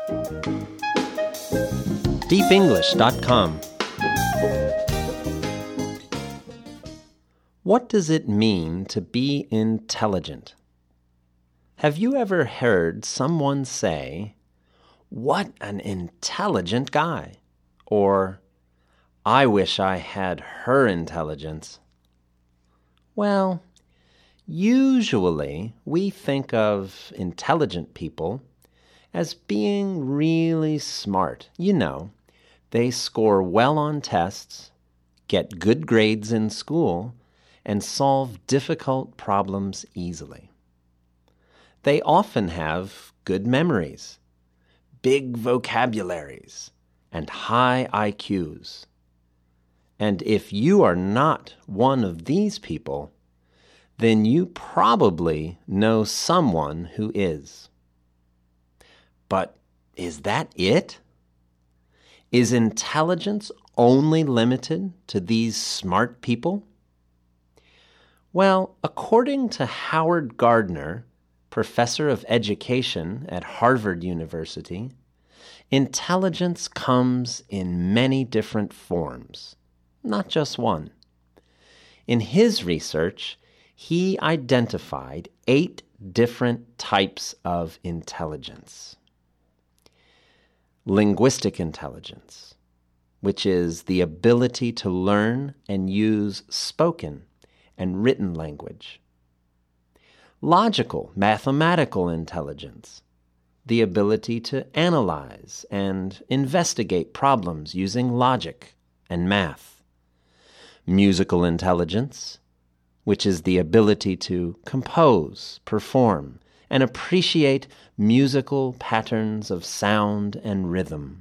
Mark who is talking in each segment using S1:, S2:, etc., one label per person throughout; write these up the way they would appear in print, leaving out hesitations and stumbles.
S1: deepenglish.com. What does it mean to be intelligent? Have you ever heard someone say, "What an intelligent guy," or "I wish I had her intelligence"? Well, usually we think of intelligent people as being really smart. They score well on tests, get good grades in school, and solve difficult problems easily. They often have good memories, big vocabularies, and high IQs. And if you are not one of these people, then you probably know someone who is. But is that it? Is intelligence only limited to these smart people? Well, according to Howard Gardner, professor of education at Harvard University, intelligence comes in many different forms, not just one. In his research, he identified 8 different types of intelligence. Linguistic intelligence, which is the ability to learn and use spoken and written language. Logical, mathematical intelligence, the ability to analyze and investigate problems using logic and math. Musical intelligence, which is the ability to compose, perform, and appreciate musical patterns of sound and rhythm.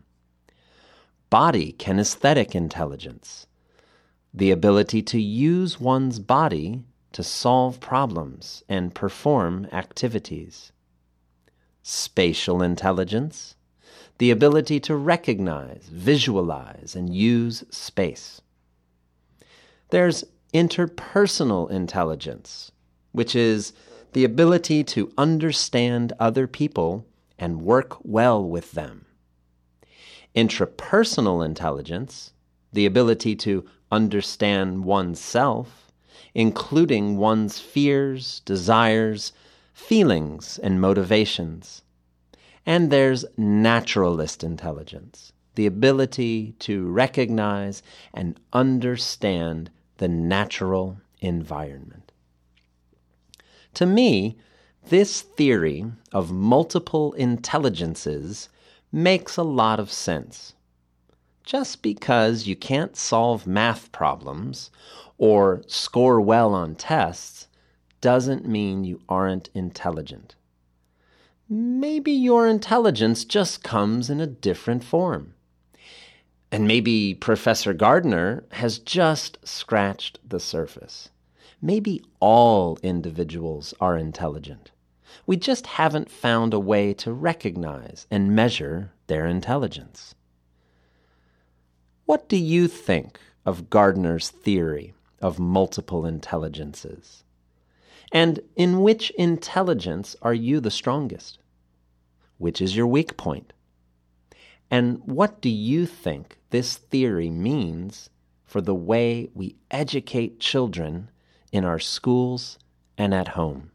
S1: Body kinesthetic intelligence, the ability to use one's body to solve problems and perform activities. Spatial intelligence, the ability to recognize, visualize, and use space. There's interpersonal intelligence, which is the ability to understand other people and work well with them. Intrapersonal intelligence, the ability to understand oneself, including one's fears, desires, feelings, and motivations. And there's naturalist intelligence, the ability to recognize and understand the natural environment. To me, this theory of multiple intelligences makes a lot of sense. Just because you can't solve math problems or score well on tests doesn't mean you aren't intelligent. Maybe your intelligence just comes in a different form. And maybe Professor Gardner has just scratched the surface. Maybe all individuals are intelligent. We just haven't found a way to recognize and measure their intelligence. What do you think of Gardner's theory of multiple intelligences? And in which intelligence are you the strongest? Which is your weak point? And what do you think this theory means for the way we educate children in our schools and at home?